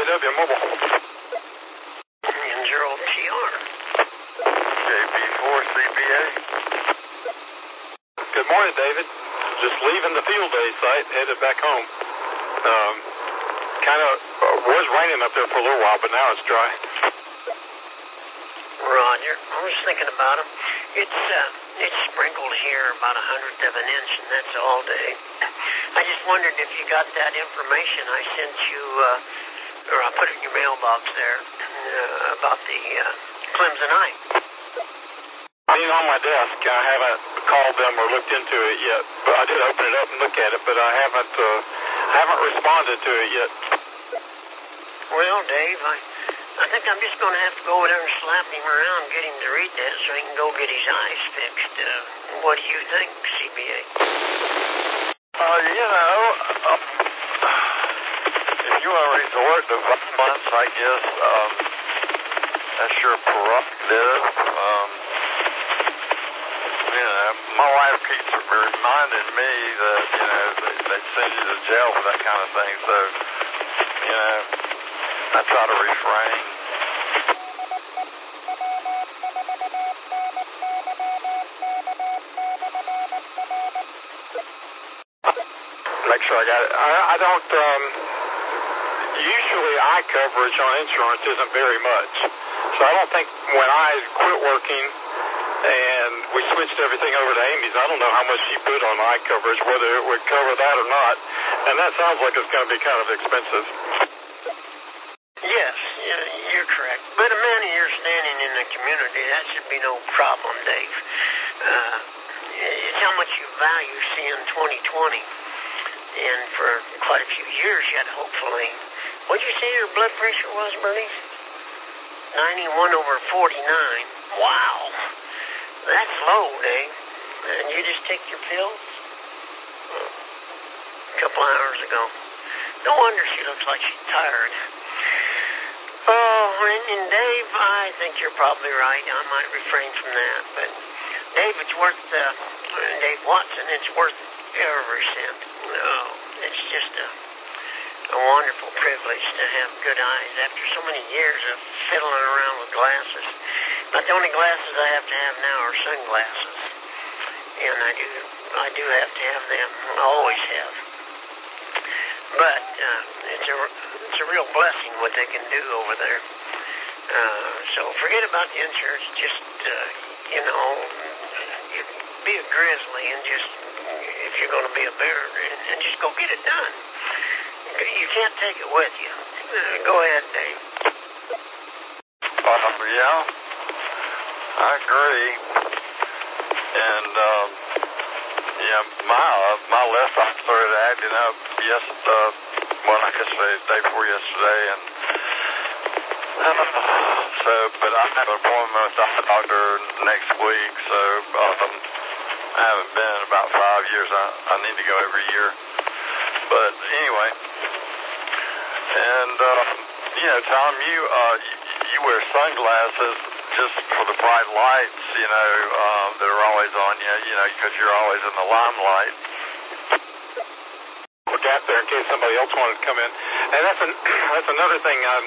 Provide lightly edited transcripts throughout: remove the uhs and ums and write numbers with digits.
KYW Mobile. And Gerald TR. JP4CBA. Good morning, David. Just leaving the field day site, headed back home. Was raining up there for a little while, but now it's dry. Roger. I was thinking about him. It's sprinkled here about 1/100 of an inch, and that's all day. I just wondered if you got that information I sent you, or I put it in your mailbox there, about the Clemson Eye. Being on my desk, I haven't called them or looked into it yet. But I did open it up and look at it, but I haven't responded to it yet. Well, Dave, I think I'm just going to have to go over there and slap him around and get him to read that so he can go get his eyes fixed. What do you think, CBA? If you want to resort to violence, I guess that's your prerogative. My wife keeps reminding me that, they send you to jail for that kind of thing. So, I try to refrain. Make sure I got it. I don't, usually eye coverage on insurance isn't very much. So I don't think when I quit working and we switched everything over to Amy's, I don't know how much she put on eye coverage, whether it would cover that or not. And that sounds like it's going to be kind of expensive. Yes, you're correct. But a man of your standing in the community, that should be no problem, Dave. It's how much you value seeing 2020. And for quite a few years yet, hopefully. What'd you say your blood pressure was, Bernie? 91/49. Wow. That's low, Dave. And you just take your pills? A couple hours ago. No wonder she looks like she's tired. Oh, and Dave, I think you're probably right. I might refrain from that. But, Dave, it's worth, Dave Watson, it's worth every cent. No, it's just a wonderful privilege to have good eyes after so many years of fiddling around with glasses. But the only glasses I have to have now are sunglasses. And I do have to have them. I always have. But it's a real blessing what they can do over there. So forget about the insurance. Just, you be a grizzly and just, if you're going to be a bear, and just go get it done. You can't take it with you. Go ahead, Dave. Yeah, I agree. And, my left eye started acting up I guess the day before yesterday, and but I have an appointment with the doctor next week, so I haven't been in about 5 years. I need to go every year. But anyway, and Tom, you wear sunglasses just for the bright lights, that are always on you, because you're always in the limelight. Gap there in case somebody else wanted to come in. And that's another thing. I'm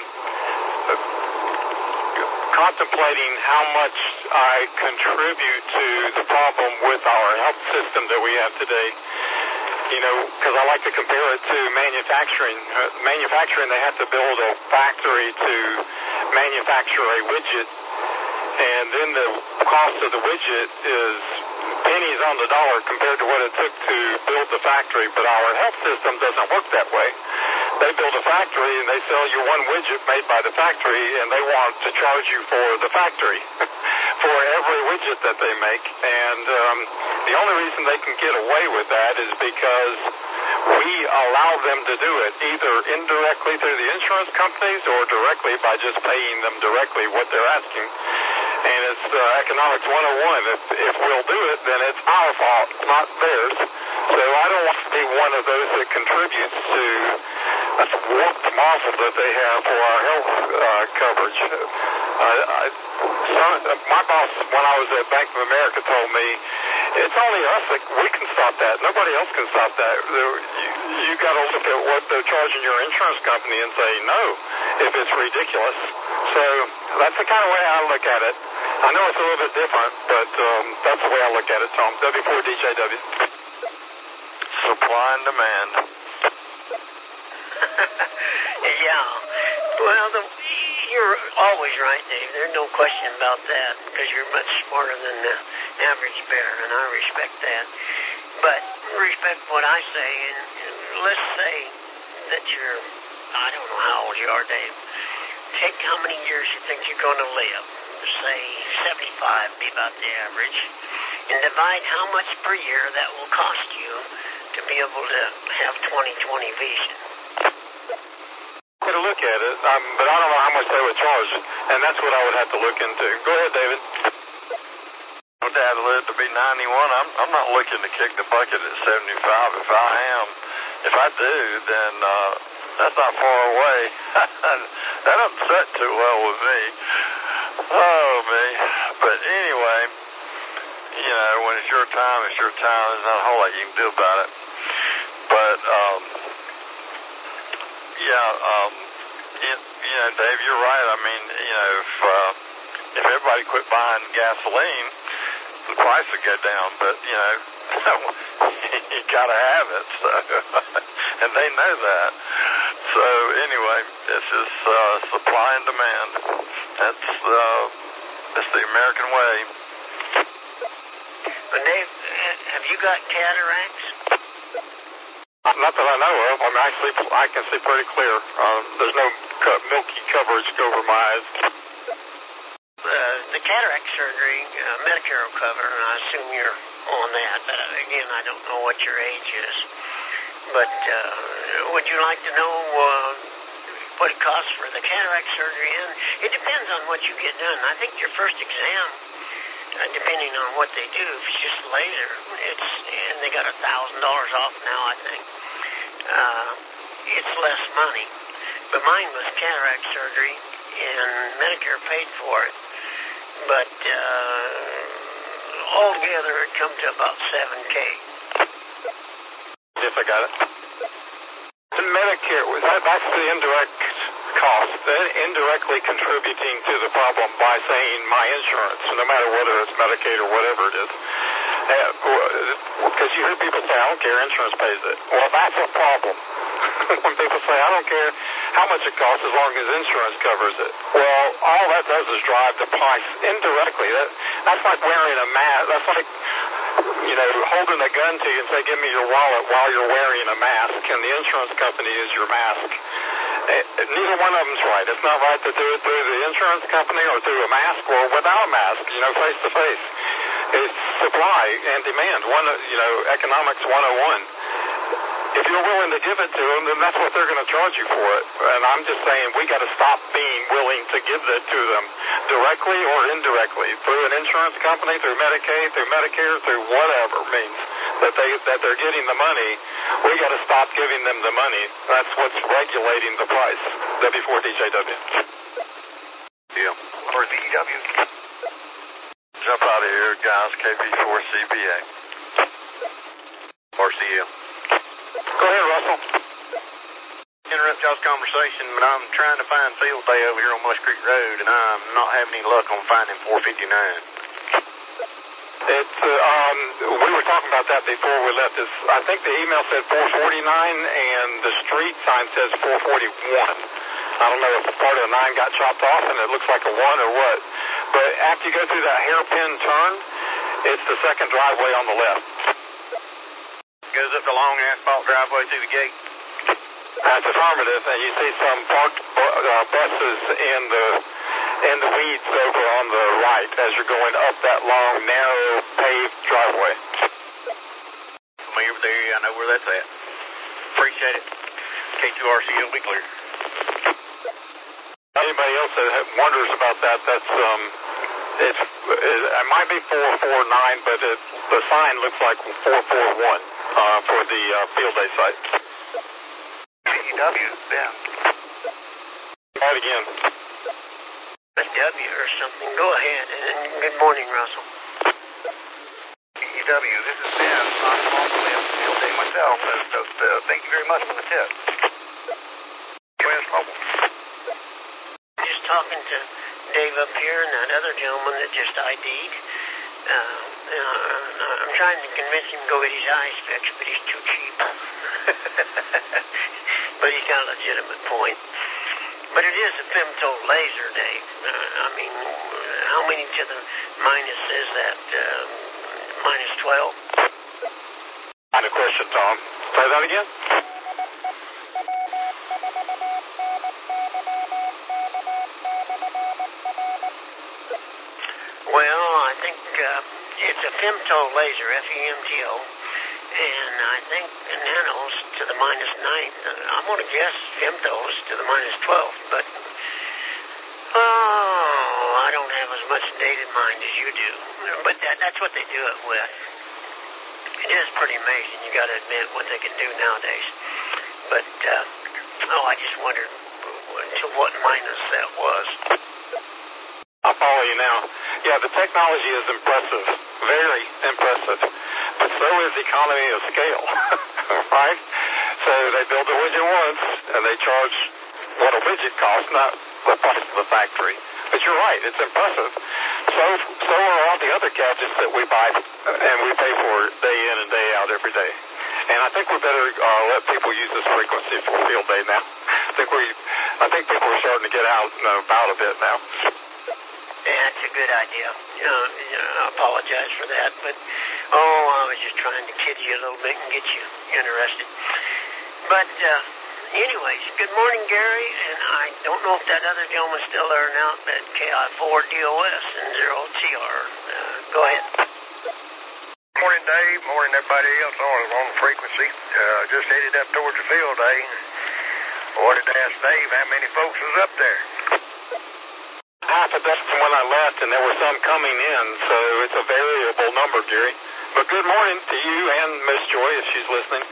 contemplating how much I contribute to the problem with our health system that we have today. Because I like to compare it to manufacturing. Manufacturing, they have to build a factory to manufacture a widget, and then the cost of the widget is pennies on the dollar compared to what it took to build the factory. But our health system doesn't work that way. They build a factory and they sell you one widget made by the factory, and they want to charge you for the factory for every widget that they make. And the only reason they can get away with that is because we allow them to do it, either indirectly through the insurance companies or directly by just paying them directly what they're asking. And it's economics 101. If we'll do it, then it's our fault, not theirs. So I don't want to be one of those that contributes to a warped model that they have for our health coverage. My boss, when I was at Bank of America, told me It's only us that we can stop that. Nobody else can stop that. You got to look at what they're charging your insurance company and say no if it's ridiculous. So that's the kind of way I look at it. I know it's a little bit different, but that's the way I look at it, Tom. W4DJW. Supply and demand. Yeah. Well, you're always right, Dave. There's no question about that because you're much smarter than the average bear, and I respect that. But respect what I say, and let's say that you're, I don't know how old you are, Dave. Take how many years you think you're going to live. Say 75 be about the average. And divide how much per year that will cost you to be able to have 20/20 vision. To look at it, but I don't know how much they would charge, and that's what I would have to look into. Go ahead, David. My dad lived to be 91. I'm not looking to kick the bucket at 75. If I do, then that's not far away. That doesn't set too well with me. Oh, me. But anyway, you know, when it's your time, it's your time. There's not a whole lot you can do about it. But, you know, Dave, you're right. I mean, you know, if everybody quit buying gasoline, the price would go down. But, you know, you got to have it. So, and they know that. So, anyway, this is supply and demand. That's the American way. But Dave, have you got cataracts? Not that I know of. I mean, I can see pretty clear. There's no milky coverage over my eyes. The cataract surgery, Medicare will cover, and I assume you're on that. But again, I don't know what your age is. But would you like to know what it costs for the cataract surgery? And it depends on what you get done. I think your first exam, depending on what they do, if it's just laser, and they got $1,000 off now, I think. It's less money. But mine was cataract surgery, and Medicare paid for it. But altogether, it come to about $7,000. Yes, I got it. The Medicare, that's the indirect cost. They're indirectly contributing to the problem by saying my insurance, no matter whether it's Medicaid or whatever it is. Because you hear people say, I don't care, insurance pays it. Well, that's a problem. When people say, I don't care how much it costs as long as insurance covers it. Well, all that does is drive the price indirectly. That's like wearing a mask. That's like, you know, holding a gun to you and say, give me your wallet while you're wearing a mask, and the insurance company is your mask. Neither one of them's right. It's not right to do it through the insurance company or through a mask or without a mask, you know, face to face. It's supply and demand. Economics 101. If you're willing to give it to them, then that's what they're going to charge you for it. And I'm just saying we got to stop being willing to give that to them directly or indirectly through an insurance company, through Medicaid, through Medicare, through whatever means that they're getting the money. We got to stop giving them the money. That's what's regulating the price. W4DJW. Yeah. W4DJW. Jump out of here, guys. KB4CBA. RCL. Go ahead, Russell. Interrupt y'all's conversation, but I'm trying to find field day over here on Musk Creek Road, and I'm not having any luck on finding 459. We were talking about that before we left. I think the email said 449, and the street sign says 441. I don't know if part of the 9 got chopped off, and it looks like a 1 or what. But after you go through that hairpin turn, it's the second driveway on the left. Goes up the long asphalt driveway through the gate. That's affirmative, and you see some parked buses in the weeds over on the right as you're going up that long, narrow, paved driveway. From over there, I know where that's at. Appreciate it. K2RCL, be clear. Anybody else that wonders about that, that's it might be 449, but the sign looks like 441 for the field day site. W, yeah. Try it again. W or something. Go ahead. And good morning, Russell. KGW, this is Ben. I'm also in field day myself, so thank you very much for the tip. US Mobile. Just talking to Dave up here and that other gentleman that just ID'd. I'm trying to convince him to go get his eyes fixed, but he's too cheap. But he's got a legitimate point. But it is a femtole laser, Dave. I mean, how many to the minus is that? Minus 12? Not a question, Tom. Say that again? Well, I think it's a femtole laser, FEMTO, and I think nanos to the minus 9. I'm going to guess femtoles to the minus 12, but I don't have as much data in mind as you do. But that's what they do it with. It is pretty amazing, you got to admit, what they can do nowadays. But, I just wondered to what minus that was. I'll follow you now. Yeah, the technology is impressive, very impressive, but so is economy of scale, right? So they build a widget once, and they charge what a widget costs, not the price of the factory. But you're right, it's impressive. So are all the other gadgets that we buy and we pay for day in and day out every day. And I think we better let people use this frequency for field day now. I think people are starting to get out and about a bit now. Yeah, that's a good idea. I apologize for that, but I was just trying to kid you a little bit and get you interested. But anyways, good morning, Gary, and I don't know if that other gentleman's still there or not, but KI4DOS and 0TR. Go ahead. Morning, Dave. Morning, everybody else on the frequency. Just headed up towards the field day. Wanted to ask Dave how many folks was up there. Half a dozen when I left, and there were some coming in, so it's a variable number, Gary. But good morning to you and Miss Joy, if she's listening.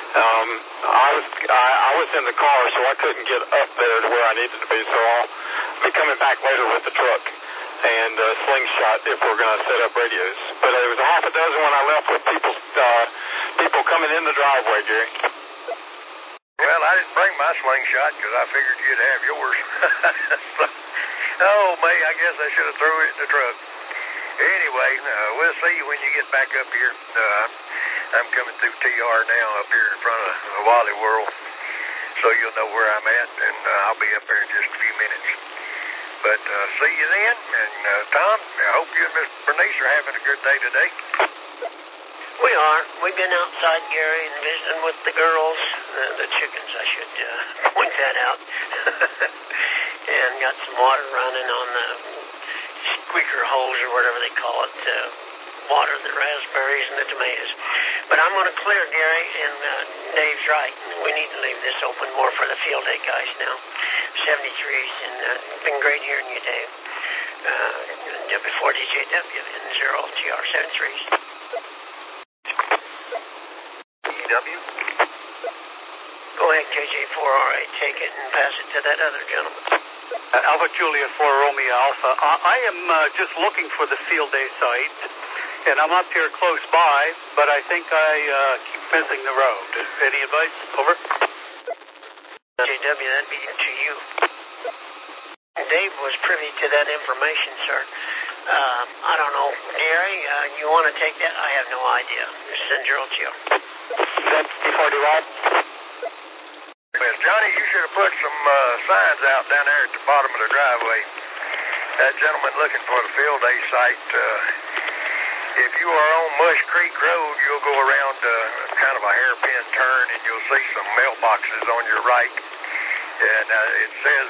I was in the car, so I couldn't get up there to where I needed to be, so I'll be coming back later with the truck and slingshot if we're going to set up radios. But there was a half a dozen when I left with people coming in the driveway, Gary. Well, I didn't bring my slingshot because I figured you'd have yours. I guess I should have thrown it in the truck. Anyway, we'll see you when you get back up here. I'm coming through TR now up here in front of the Wally World, so you'll know where I'm at, and I'll be up there in just a few minutes. But see you then, and Tom, I hope you and Miss Bernice are having a good day today. We are. We've been outside, Gary, and visiting with the girls, the chickens, I should point that out, and got some water running on the squeaker hose or whatever they call it, water the raspberries and the tomatoes. But I'm going to clear, Gary, and Dave's right. We need to leave this open more for the field day guys now. 73s, and it's been great hearing you, Dave. W4DJW and 0TR 73s. EW? Go ahead, KJ4RA. Take it and pass it to that other gentleman. Alpha Juliet 4 Romeo Alpha. I am just looking for the field day site, and I'm up here close by, but I think I keep missing the road. Any advice? Over. JW, that'd be to you. Dave was privy to that information, sir. I don't know. Gary, you want to take that? I have no idea. This is 0TR. Well, Johnny, you should have put some signs out down there at the bottom of the driveway. That gentleman looking for the field day site, if you are on Mush Creek Road, you'll go around kind of a hairpin turn, and you'll see some mailboxes on your right. And it says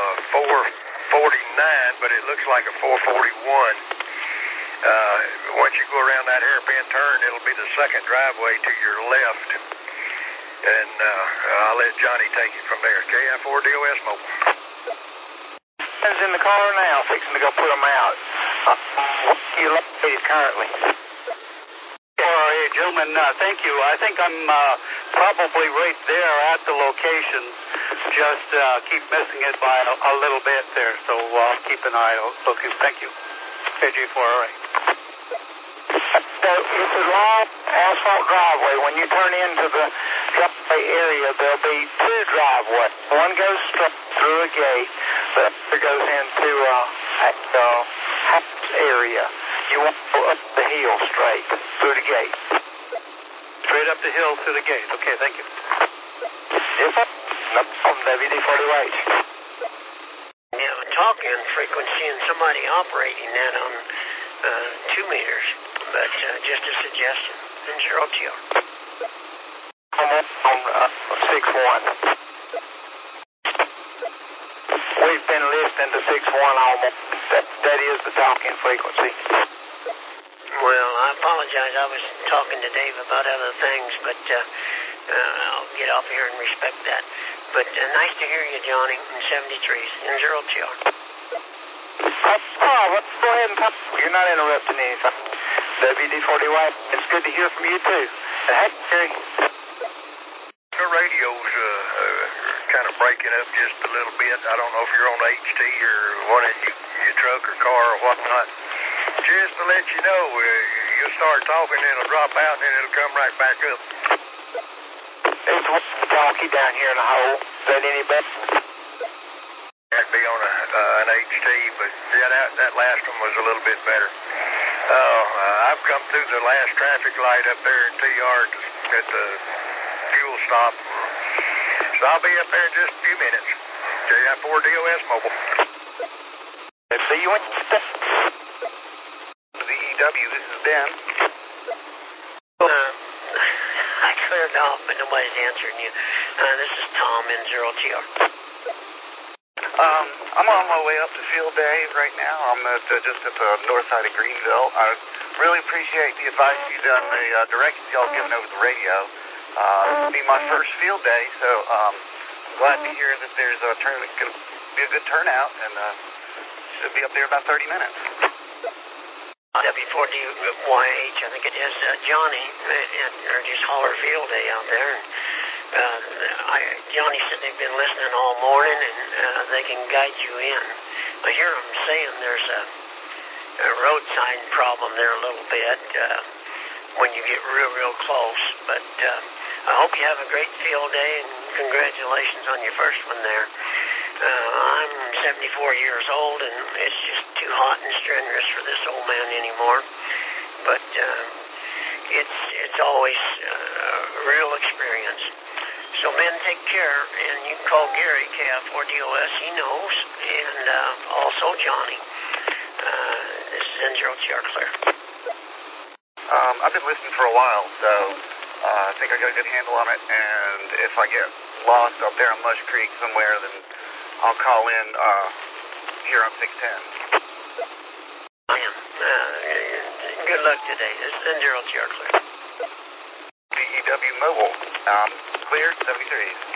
449, but it looks like a 441. Once you go around that hairpin turn, it'll be the second driveway to your left. And I'll let Johnny take it from there. KI4DOS Mobile. I was in the car now, fixing to go put them out. You're located currently. Hey, gentlemen, thank you. I think I'm probably right there at the location. Just keep missing it by a little bit there, so keep an eye out. Looking. Thank you. KJ4RA. It's a long asphalt driveway. When you turn into the driveway area, there'll be two driveways. One goes straight through a gate, the other goes into a house area. You want to go up the hill straight through the gate. Straight up the hill through the gate. Okay, thank you. Yes, sir. No problem, WD-40H. Yeah, talking frequency and somebody operating that on 2 meters, but just a suggestion. And 0TR. I'm on 6-1. We've been listening to 6-1 almost. That is the talking frequency. Well, I apologize. I was talking to Dave about other things, but I'll get off here and respect that. But nice to hear you, Johnny, in 73s, in 0TR. Oh, let's go ahead and talk. You're not interrupting anything. WD-40Y, it's good to hear from you, too. And hey, Gary. The radio's kind of breaking up just a little bit. I don't know if you're on HT or one in your truck or car or whatnot. Just to let you know, you'll start talking, and it'll drop out, and then it'll come right back up. It's talky down here in the hole. Is that any better? That'd be on an HT, but yeah, that last one was a little bit better. I've come through the last traffic light up there in TR at the fuel stop. So I'll be up there in just a few minutes. JI4DOS Mobile. See you when you step. ZEW, this is Ben. I cleared off, but nobody's answering you. This is Tom in 0TR. I'm on my way up to Field Day right now. I'm just at the north side of Greenville. I really appreciate the advice you've done, the directions y'all given over the radio. This will be my first Field Day, so I'm glad to hear that there's going to be a good turnout, and should be up there about 30 minutes. W4DYH, I think it is, Johnny, or just Holler Field Day out there. Johnny said they've been listening all morning, and they can guide you in. I hear them saying there's a road sign problem there a little bit when you get real close. But I hope you have a great field day, and congratulations on your first one there. I'm 74 years old, and it's just too hot and strenuous for this old man anymore. But it's always a real experience. So, men, take care, and you can call Gary, KI4DOS, he knows, and also Johnny. This is N0TR Clear. I've been listening for a while, so I think I got a good handle on it, and if I get lost up there on Mush Creek somewhere, then I'll call in here on 610. Good luck today. This is N0TR Clear. DEW Mobile, clear 73.